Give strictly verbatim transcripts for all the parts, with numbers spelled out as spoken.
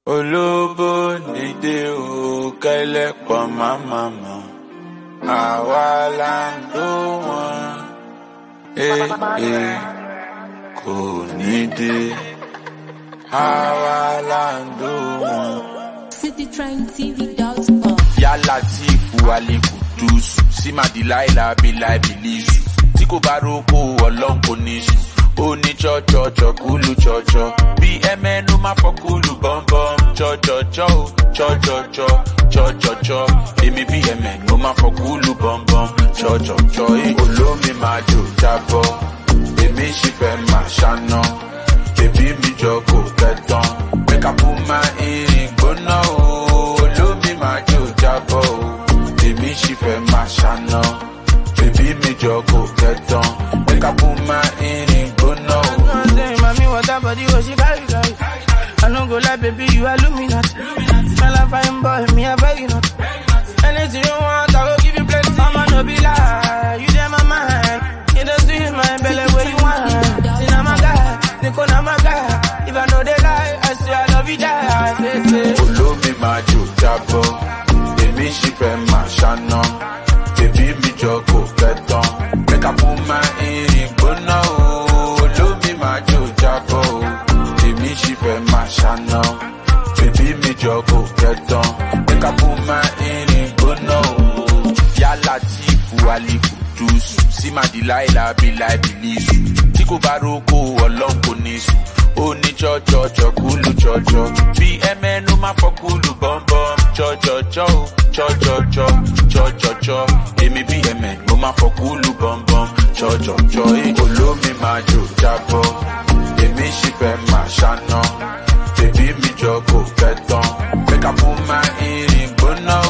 Olóbó nídé o kẹ́lẹ́ pọ̀ mámàmá. Àwa là ń dó wọn. Eh eh kò nídé. Àwa là ń dó wọn. city train t v dot com. Ya Latifu Ali Kudus, sí Madilaila Bilai Bilisu. Tí kò bá roko Ọlọ́run kò ní sùn. Ó ní chọ́chọ́chọ́ kúlù chọ́chọ́. Bí ẹmẹ́nu máa fọ́ kúlù bọ́m̀bọ́m. Chọ́chọ́chọ́ o, chọ́chọ́chọ́, chọ́chọ́chọ́. Èmi bí ẹmẹ́nu máa fọ́ kúlù bọ́m̀bọ́m. Chọ́chọ́chọ́ olómi máa jò jábọ́. Èmi sì fẹ́ máa ṣáná. Bébí mi jọ kò kẹtàn. Make I put my earring gbóná o. Olómi máa jò jábọ́ o. Èmi sì fẹ́ máa ṣáná. Bébí mi jọ kò kẹtàn. Make I put my earring gbóná o. Mommy, what that body was she carry, carry. I no go lie, baby, you illuminate. Smell a fine boy, me a very not. Anything you want, I go give you plenty. I'ma no be lie, you dey my mind. You just sweet my belly where you want. See now my guy, they call now my guy. If I know they lie, I say I love you, die. Say, say. Olómi máa jò jábọ́, èmi sì fẹ́ máa ṣáná. Bébí mi jọ kò kẹtàn, make I put my earring gbóná o. Olómi máa jò jábọ́ o, èmi sì fẹ́ máa ṣáná. Bébí mi jọ kò kẹtàn, make I put my earring gbóná o. Ya Latifu Ali Kudus, sí Madilaila Bilai Bilisu. Tí kò bá roko Ọlọ́run kò ní sùn. Ó ní chọ́chọ́chọ́ kúlù chọ́chọ́. Bí ẹmẹ́nu máa fọ́ kúlù bọ́m̀bọ́m. Chọ́chọ́chọ́ o, chọ́chọ́chọ́, chọ́chọ́chọ́. Èmi bí ẹmẹ́nu máa fọ́ kúlù bọ́m̀bọ́m. Chọ́chọ́chọ́ olómi máa jò jábọ́. Èmi sì fẹ́ máa ṣáná. Bébí mi jọ kò kẹtàn. Make I put my earring gbóná o.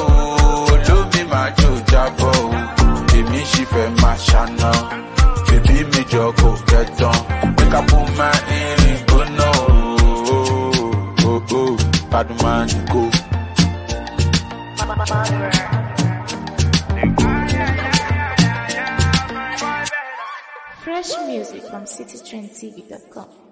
Olómi máa jò jábọ́ o. Èmi sì fẹ́ máa ṣáná. Bébí mi jọ kò kẹtàn. Make I put my earring gbóná o. Oh oh, bad man go. Fresh music from city train t v dot com.